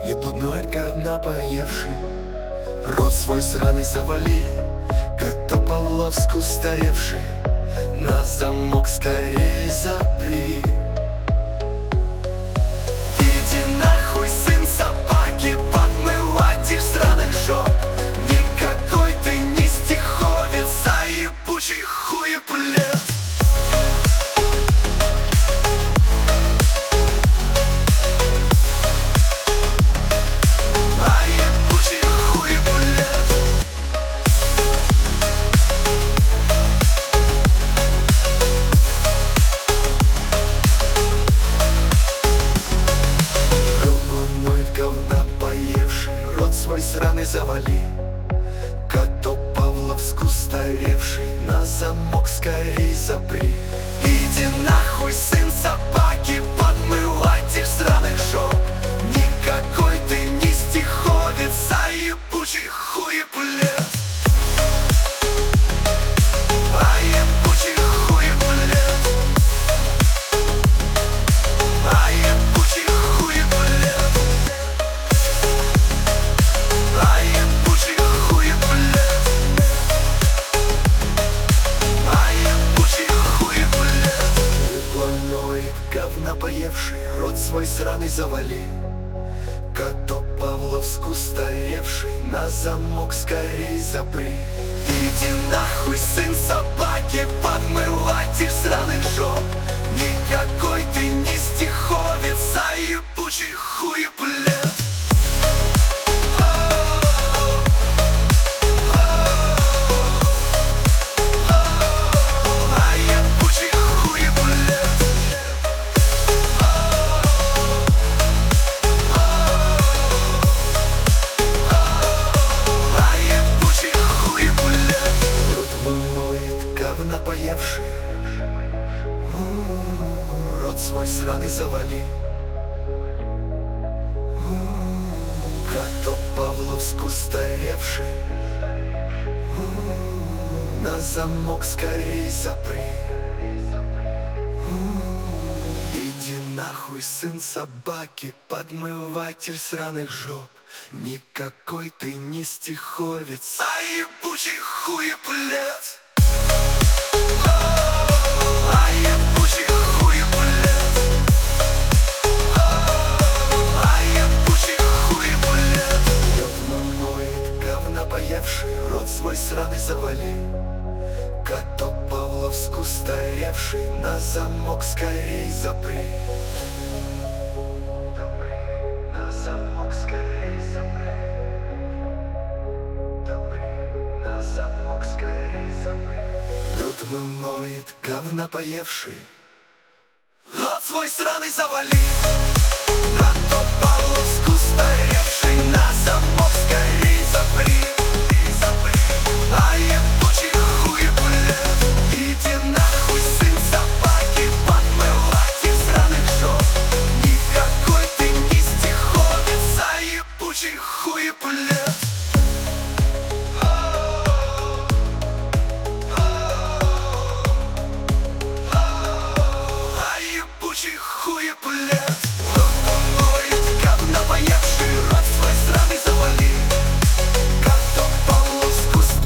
И плотной говна поевший, рот свой сраный завали, Котополовск устаревший, на замок скорее запри. Иди нахуй, сын собаки, подмыватель сраных жоп. Никакой ты не стиховец, а ебучий хуеплет. Свой сраный завали, Котополовск устаревший, на замок скорей запри. Иди нахуй, сын собаки, подмыватель сраных жоп. Никакой ты не стиховец, а ебучий хуеплет. А ебучий хуеплет. А ебучий хуеплет. А ебучий хуеплет. А ебучий хуеплет. Планой говна поевший, рот свой сраный завали, Котополовск устаревший, на замок скорей запри. Иди нахуй, сын собаки, подмыватель сраных жоп. Никакой ты не стиховец, а ебучий хуеплет. Поевший, рот свой сраный завали, Котополовск устаревший, на замок скорей запри. Иди нахуй, сын собаки, подмыватель сраных жоп. Никакой ты не стиховец, а ебучий хуеплет. А ебучий хуеплет. А ебучий хуеплет. Говно моет, говна поевший, рот свой сраный завали, Котополовск устаревший, на замок скорей запри. На замок скорей запри. На замок скорей запри. Рот моет, говна поевший, рот свой сраный завали, Котополовск устаревший, на замок скорей запри.